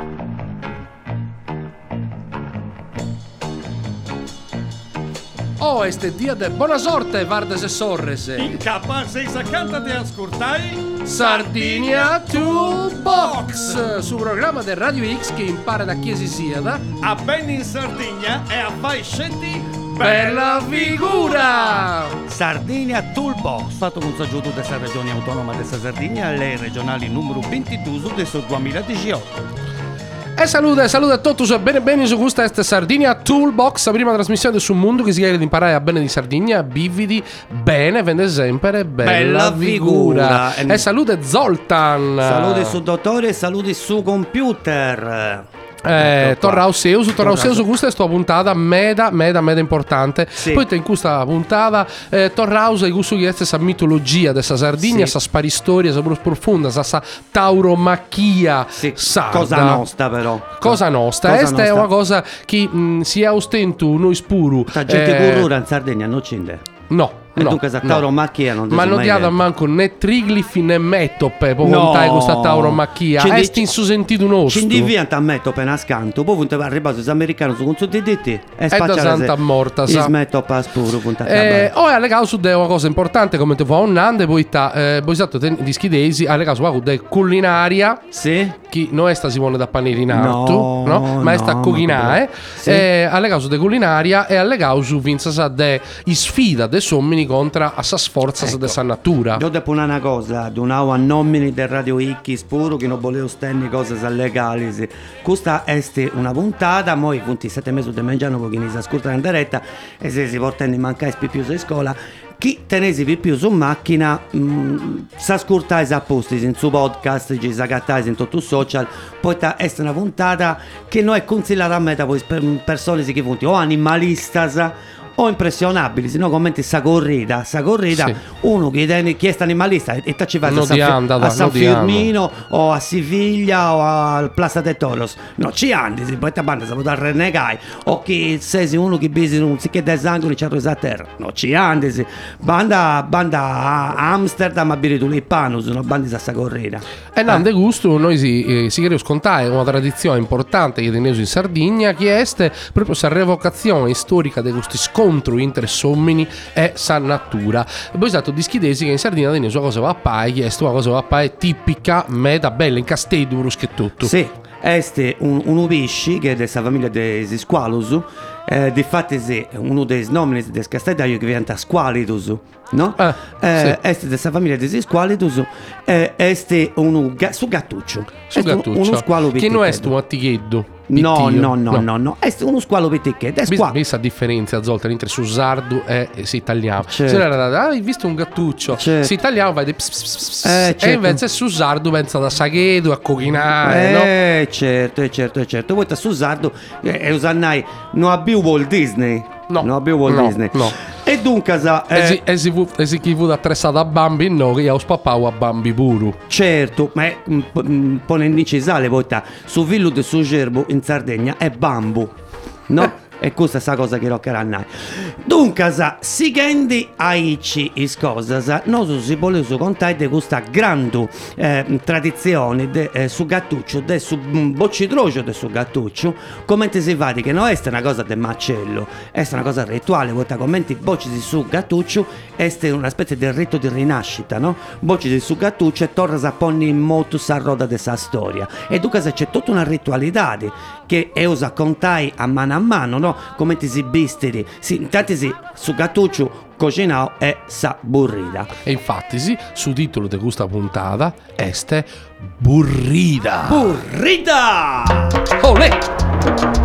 Oh, este dia de buona sorte, Vardes e Sorres. Incapaz sa canta de ascoltai Sardinia Toolbox, su programma del Radio X che impara da chi si sieda a ben in Sardegna e a fai scetti bella figura. Sardinia Toolbox, fatto con saggiuto della regione autonoma della Sardegna, le regionali numero 22 del 2018. E salute a tutti e bene su questa Sardinia Toolbox, la prima trasmissione su un mondo che si chiede di imparare a bene di Sardegna, bividi bene, vende sempre bella figura. E salute Zoltan. Salute su dottore, salute su computer. Torrauseusu, questa è sta puntata meda importante. Sì. Poi in questa puntata Torrausa di questo che è questa mitologia della Sardegna, sa sparistoria, sa profonda, sa tauromachia, sarda. Cosa nostra. Questa è una cosa che si ha ostento noi spuru. La gente curura in Sardegna non c'è. No. E dunque questa tauromachia non ma non diamo manco né triglifi né mettope per contare questa tauromachia. È in suo sentito nostro. Ci diventa a mettope una scanto, poi punta arrivato gli americani su consulti DT e da santa morta sa. Smettopa spuro punta alle cause è una cosa importante come te fa un nande poi esatto di schidesi alle cause guarda culinaria che non è sta si vuole da panierinato no? Ma è sta coghinae alle cause de culinaria e alle cause vinza sa de sfida de sommini contro a sa sforza de sa natura. Io devo una cosa, donavo a nomini del Radio X puro che non volevo stare cose legali. Questa è una puntata, poi punti 7 mesi di mangiare che si ascolta in diretta e se si portano in mancare più in scuola. Chi tenesi più su macchina s'ascoltai a posti in su podcast, ci s'agattai in tutti i social, poi è una puntata che non è consigliata a me da persone che punti o animalistas o impressionabili, se no commenti sa corrida uno che è animalista e ci va a San Firmino o a Siviglia o al Plaza de Toros ci andi, si poi banda si può renegare o che sei uno che bisi un sicché da sangue c'è a terra ci andi, banda a Amsterdam a bere tulipano sono bandi sa corrida e nande gusto noi si chiede scontare una tradizione importante che teneso in Sardegna che è proprio sa revocazione storica di questi contro inter sommini e sa natura. E poi esatto di schidesi che in Sardegna tenne sua cosa pappai che è una cosa pappai tipica meda bella in Castello che tutto. Sì, è un pesce che è della famiglia dei Squalus. Difatti è uno dei nomini del Castello che diventa Squalidus, no? È della famiglia dei Squalidus è uno su gattuccio. Uno squalo che non è un atticheddo. No, è uno squalo pettichetto. Questa differenza Zoltan entre su sardo e si italiano. Hai visto un gattuccio? Si italiano vai e invece su sardo pensa da saghedo a cochinare, no? Certo. Poi su sardo usannai non abbiamo Walt Disney. Disney. E dunque si chi fu attressato a Bambi no che io spappavo a Bambi puro. Certo, ma pone incisale poi su villo del suo gerbo in Sardegna è bambu, no? E questa è la cosa che roccheranno. Dunque, si chiede a Ici cose, noi si voleva contare di questa grande tradizione su gattuccio, su boccitrocio del su gattuccio, come si fa che non è una cosa del macello, è una cosa rituale, vota commenti bocci su gattuccio, è una specie di rito di rinascita, no? Bocci su gattuccio e torna a porre in moto sa roda della storia. E dunque c'è tutta una ritualità che è usa contare a mano, no? Come ti si bisteri, intanto su gattuccio cucinao e sa burrida. E infatti su titolo di questa puntata este burrida. Olè!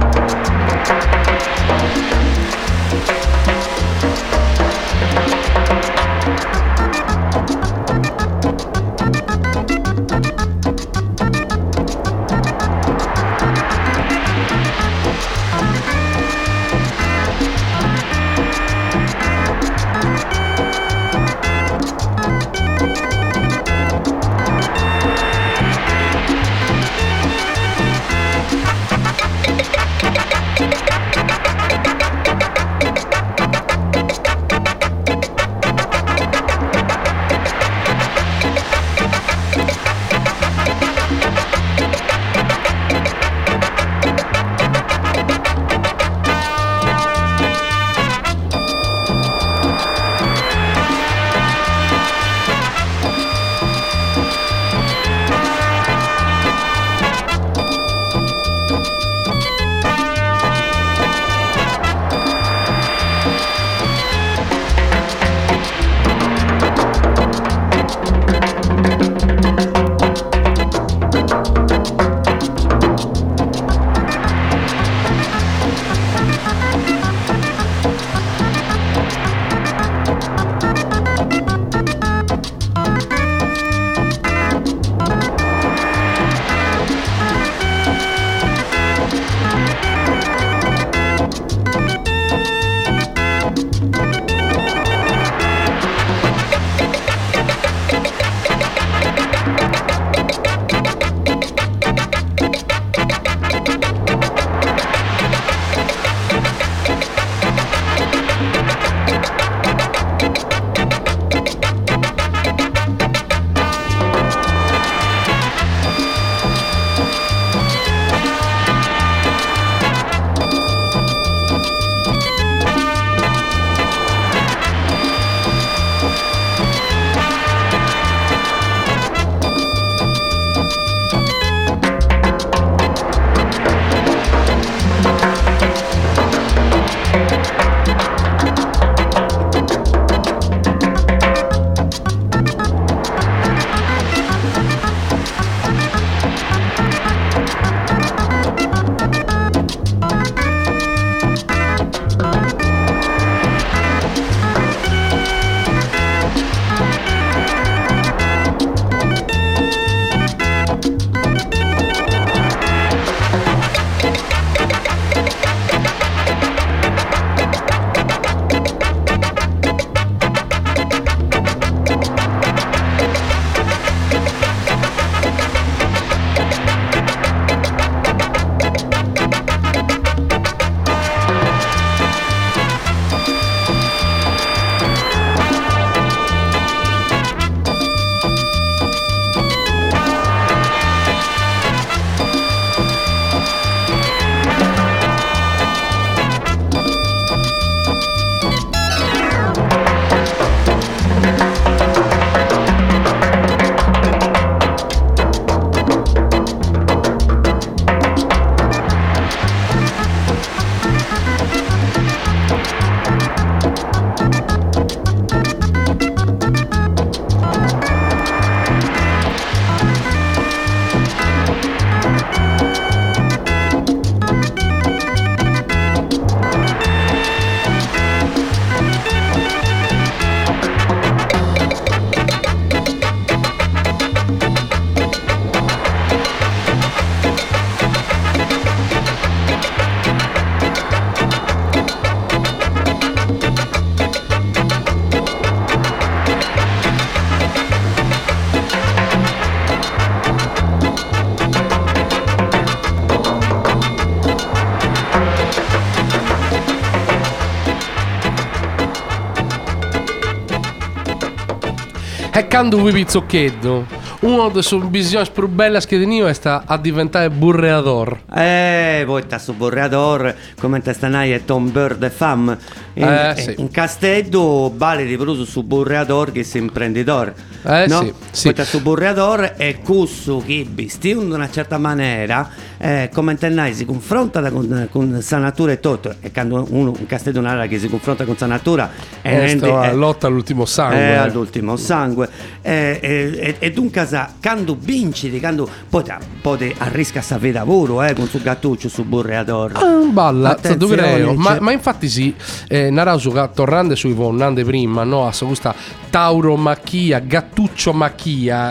E quando vi pizzocchetto, uno dei suoi bisogni più belli che tenivo è a diventare burreador. Poi sta su burreador, come te stanai è Tom Bird e Fam. Sì. In Castello vale di più su burreador che si imprenditore. No? Sì. Poi su burreador è cusso che vestito in una certa maniera, come te si confronta con sa natura e tutto. E quando uno in Castello un'area che si confronta con sa natura lotta all'ultimo sangue. All'ultimo sangue. E dunque quando vinci, quando poi arrisca a vita lavoro con su gattuccio su burreador. Balla, ma infatti sì, narravo su tornando sui vonnande prima, no? A questa tauromachia, gattuccio macchia,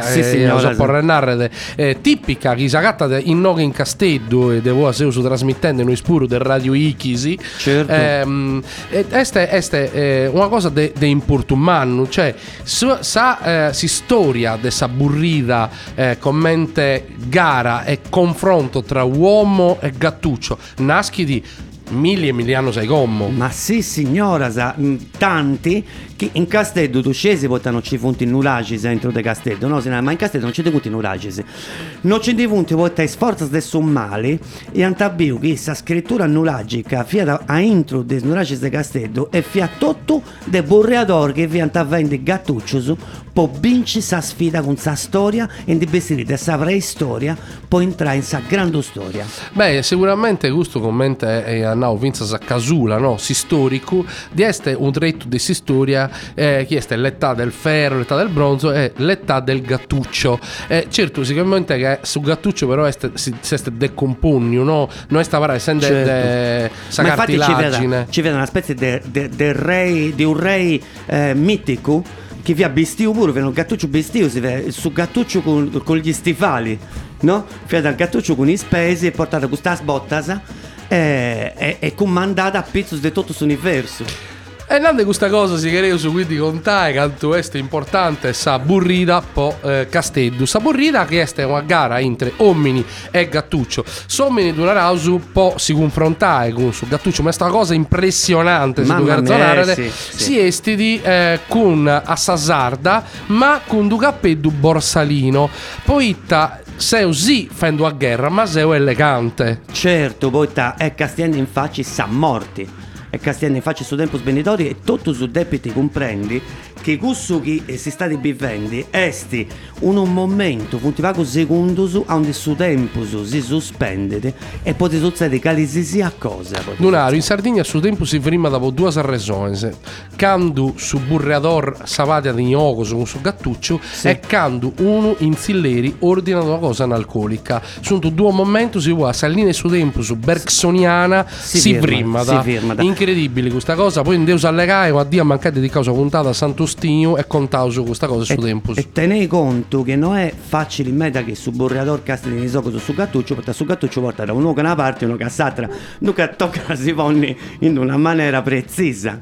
tipica che si agatta in noga in Castello e devo se uso trasmettendo noi spuro del radio Ikisi. Certo. Este una cosa de importumano, cioè si storia de sa burrida commente gara e confronto tra uomo e gattuccio naschi di Mili Emiliano Saigommo. Ma sì signora, tanti che in Castello tu scesi portano ci punti nullagis dentro de Castello, no? Ma in Castello non ci punti nullagis, non ci punti porta sforza del sommali e antabiu che questa scrittura nullagica fia a intro des nullagis de Castello e fia tutto de burreador che vi antavende gattuccios può vincere sa sfida con sa storia e di vestire de sa preistoria può entrare in sa grande storia. Beh, sicuramente questo commento è andavo vinza sa casula, no? Si storico di este un tretto di si storia che è l'età del ferro, l'età del bronzo e l'età del gattuccio. Certo, sicuramente che su gattuccio però si decompugno, no? Noi stavamo essendo sa cartilagine. Ci vede una specie di un re mitico che via bestiu pure, vede un gattuccio bestiu, si vede su gattuccio con gli stivali, no? Vede il gattuccio con i spesi e portata questa sbottasa e comandata a pezzi di tutto l'universo. E nande questa cosa si chiede su quindi contare quanto è importante sa burrida po Castello. Sa burrida che è una gara entre uomini e gattuccio. Somini di una rausu po si confrontare con su gattuccio, ma è una cosa impressionante si estidi con Assasarda ma con du cappello borsalino. Poi sei sì fendo a guerra ma sei elegante. Certo, poi è Castello in faccia sa morti. E Castello in faccia su tempo sbenitori e tutto su debiti comprendi che questo che si sta vivendo esti un momento puntivago secondo su onde su tempo si sospende e poi succede qualsiasi cosa. Lunaro in Sardegna su tempo si firma dopo due ragioni, quando su burreador savate di gnocco su gattuccio e quando uno in zilleri ordina una cosa analcolica. Sono due momenti si può salire su tempo su bergsoniana si firma incredibile questa cosa. Poi in Deus allegare ma Dio mancate di causa puntata a Sant'Ostinio e contavo su questa cosa su tempo e tenei conto che non è facile in meta che su burreador castelli di soco su gattuccio perché su gattuccio porta da uno che una parte uno che a s'altra non che tocca si pone in una maniera precisa.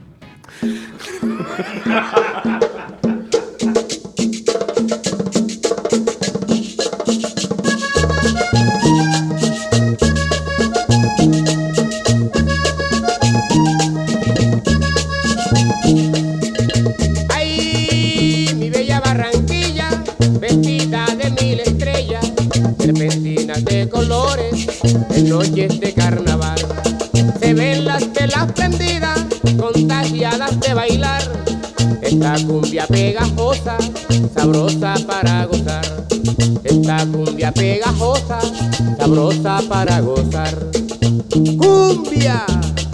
Serpentinas de colores en noches de carnaval. Se ven las telas prendidas, contagiadas de bailar. Esta cumbia pegajosa, sabrosa para gozar. Esta cumbia pegajosa, sabrosa para gozar. ¡Cumbia!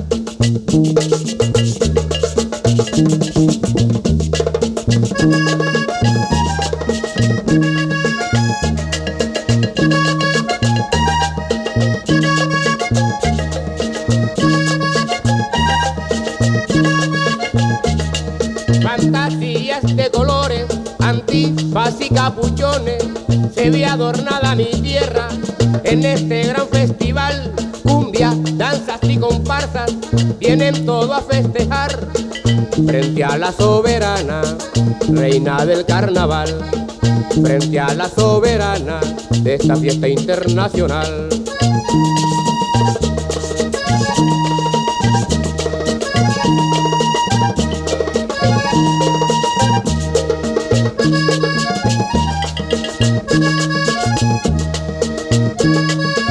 Fantasías de colores, antifaz y capuchones, se ve adornada mi tierra en este gran festival. Cumbia, danzas y comparsas, vienen todo a festejar frente a la soberana, reina del carnaval, frente a la soberana de esta fiesta internacional.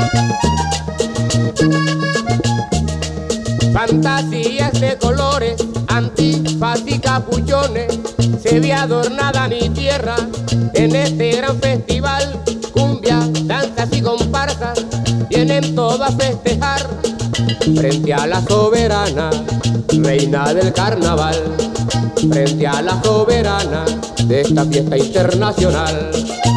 Fantasías de colores, antifaz y capuchones, se ve adornada mi tierra en este gran festival. Cumbia, danzas y comparsas vienen todos a festejar frente a la soberana, reina del carnaval, frente a la soberana de esta fiesta internacional.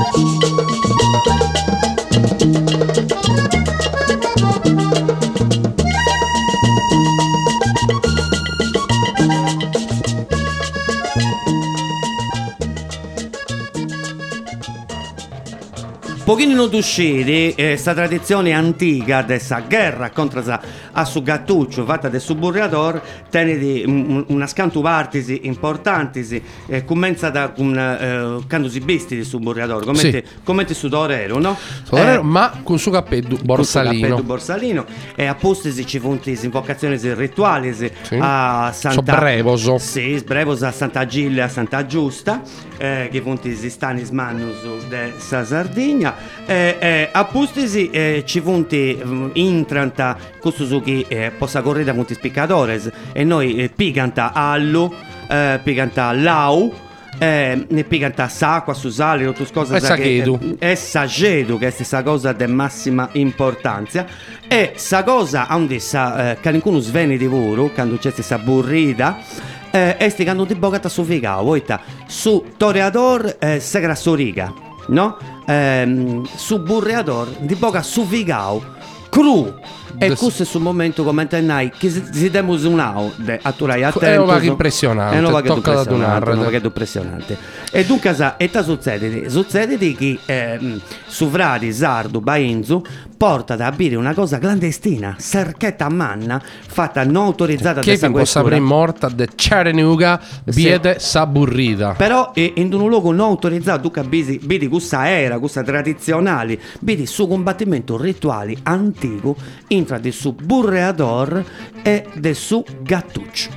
Pochino d'uscire, questa tradizione antica dessa guerra contro a su gattuccio fatta del suburriador tiene di una scantu partisi importanti, comincia da quando si vesti di suburriador, come su torero, no? Torero, ma con su cappello borsalino e appostisi ci funti invocazioni rituali a Santa Brevoso. Sì, Brevoso a Santa Gilla, a Santa Giusta, che funti Stanis Mannus de sa Sardegna. Appostisi ci funti intranta questo su che possa correre con i spiccadores e noi piganta allo, piganta lau, ne piganta sacqua su sale, tutte cose è sagedo, che è questa cosa di massima importanza. E sta cosa onde sa che qualcuno svene di volo quando c'è questa burrita e quando ti bocata su figao, voita su toreador segra soriga, no? Su burreador di boca su figao cru. E questo è sul momento come tennai che si demos un'au a turai attento. È una vaga impressionante, tocca da donare. Una vaga impressionante. E dunque etta succede che su Fradi, Sardo, Baenzo porta da bere una cosa clandestina, serchetta manna, fatta non autorizzata da questa questura. Che saprei morta de Cerenuga, biede saburrida. Però in un luogo non autorizzato, tu vedi questa era, questa tradizionale, vedi su combattimento rituali antico, intra di su burreador e di su gattuccio.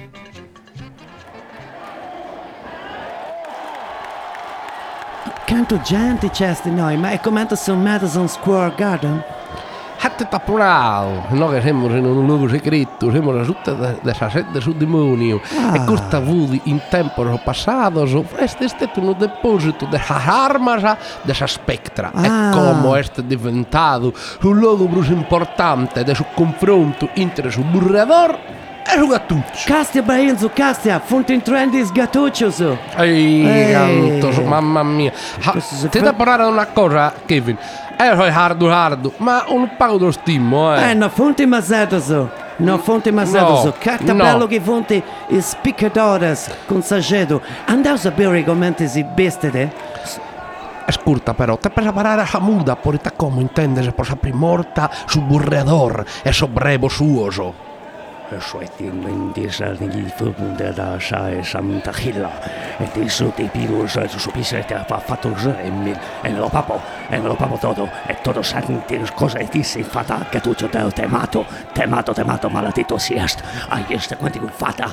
Quanto gente c'è di noi, ma è come su Madison Square Garden? Hatte tapurao, noi che siamo in un luogo segreto, siamo tutta dessa sede sul demonio. E questa vudi in tempo passato, è stato un deposito della arma della spectra. E come è diventato un luogo più importante del confronto tra il burrador e il gattuccio. Castia Baenzo, Castia, fonte in trendis gattuccios. Canto, mamma mia. Ti da parlare di una cosa, Kevin. Hardo, ma un pago lo stimo, no fonte mazzato. No fonte mazzato. Cacta bello che fonte spiccadores con sagedo. Andavo a sapere come si vestite? Ascolta però, te per parlare a muda, porita come intende se possa primorta su burredor e so brevo suoso. In dieser Punta da Santa Gilla e di su di più su pisete ha fatto e me lo papo todo e todo santi cose disse fatta che tu temato malatito siast ai este quanti fata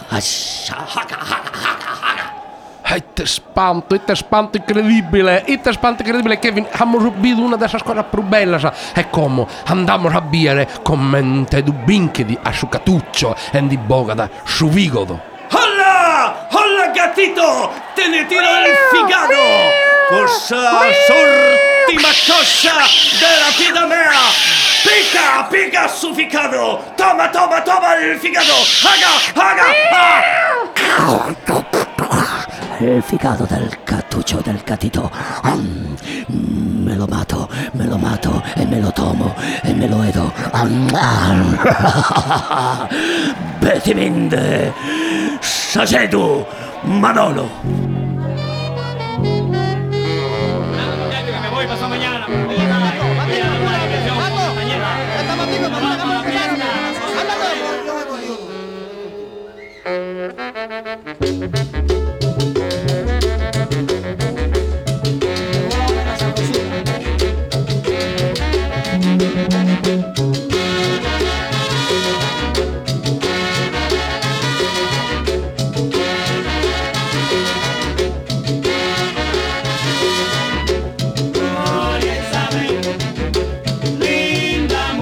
Te spanto incredibile, Kevin, abbiamo subito una delle cose più belle, e come andiamo a bere commente du binchidi a su gattuccio e di bogada su vigodo. Holla gatito, te ne tiro il figato, forse sortima cosa della vita mea, pica su figato, toma il figato, il figato del gattuccio del gatito. Me lo mato e me lo tomo e me lo edo. Betiminde Sagedu Manolo. Linda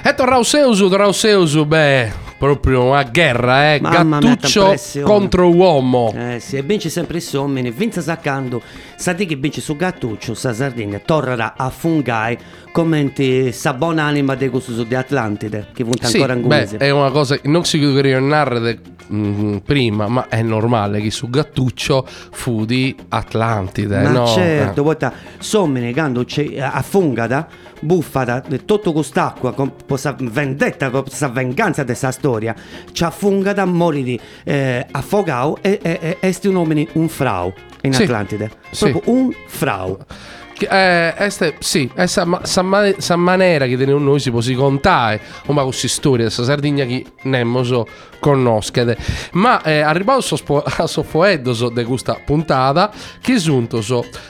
E torrau Seusu, beh, proprio una guerra, Mamma mia, Gattuccio t'impressiona. contro uomo. Sì, e vince sempre i sommi, vince saccando, sa di che vince su Gattuccio, sa Sardegna, tornerà a fungai commenti sa buona anima di questo di Atlantide, che punta Sì, ancora in beh, Gunese. è una cosa che non si dovrebbe narrare prima, ma è normale che su Gattuccio fu di Atlantide, Ma no? certo, volta sommine quando c'è a fungata, buffata, tutto quest'acqua, con questa vendetta, con questa venganza di questa storia, c'ha fungata, mori di affogao e esti un uomini, un frau in Sì, Atlantide. sì. Proprio un frau. Sì, essa maniera che noi si può contare, ma con questa storia, questa Sardegna che nemmo so conoscete. Ma arrivato a soffoedo di questa puntata, che giunto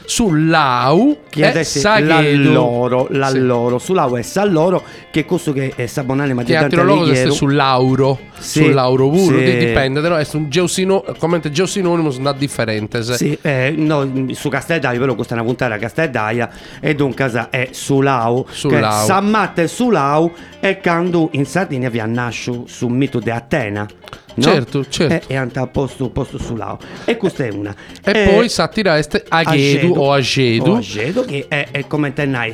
sull'au Che adesso l'alloro, Sì. sull'au è salloro, che questo che è sabonale ma di Che tante altro logo è alleghiero. sull'auro, Sì, sull'auro puro, sì. dipende, no? È un geosinonimo da differente. Sì, no, su Castelldaia, però questa è una puntata a Castelldaia e dunque è sull'au, Sull'au. che Sammatte e sull'au e quando in Sardegna vi annascio sul mito di Atena, no? Certo. E andata a posto sull'au. E questa è una. E poi s'attira este Aghedu o Agedu. Che è come tennai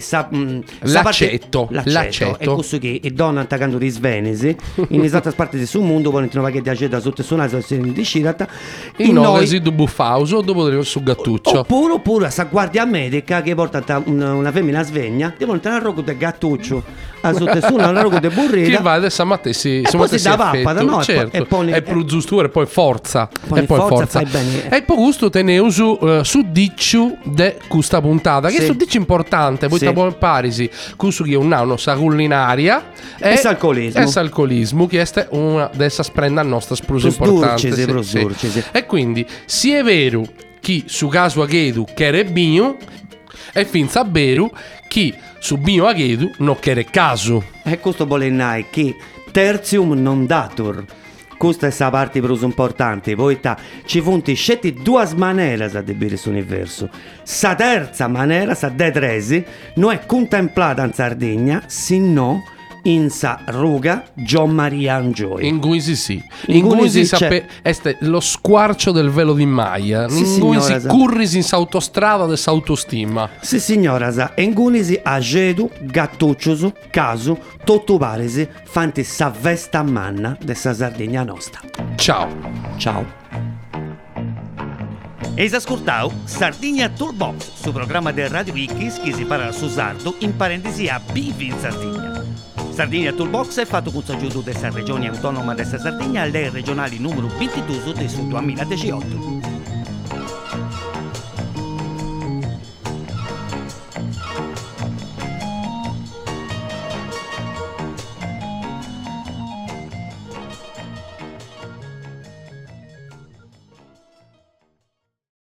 L'aceto. e questo che è donna attaccando di Svenesi in esatta parte del suo mondo vuole trovare che di Ageda sotto suona di Cirata In Ovesi du Buffauso, dopo arriva su Gattuccio. oppure sa guardia medica che porta una femmina a Svegna devono entrare a rogo del Gattuccio a sotto suona a rogo del Che burrita va adesso a Matte si poi si dà pappada, no? certo. E poi- è più giusto e poi forza. Poi E poi forza, forza. fai bene. E poi questo teneusu su dicciu de questa puntata. Che Sì. su dicci importante. Poi Sì. sta parisi. Questo che è un anno sa culinaria. E s'alcolismo. E s'alcolismo. Che è una dessa sprenda nostra sprusa Plus importante. durcisi, plus durcisi. E quindi si è vero che su caso Aghedu che era bio. E finza vero che su bio Aghedu non che era caso. e questo vuole dire che tertium non datur. Questa è la parte più importante. Poi ci funti scetti due maniere a dire questo universo. Sa terza maniera, sa de tresi, non è contemplata in Sardegna, sino in sa ruga Gian Maria Angioi. In Guisi sì. In In Guisi Guisi c'è- este lo squarcio del velo di Maia. Sì, In signora, Guisi sa. curris in s'autostrada de s'autostima. Sì signora, sa, in Gunisi Agedu, Gattucciosu, Casu, Tottubarisi, fanti sa vesta manna de sa Sardegna nostra. Ciao. Ciao. Eis ascoltau Sardegna Toolbox, su programma del Radio Wikis che si parla su sardo, in parentesi a Bivi in Sardegna. Sardegna Toolbox è fatto con l'aiuto della Regione Autonoma della Sardegna alle regionali numero 22 del 2018.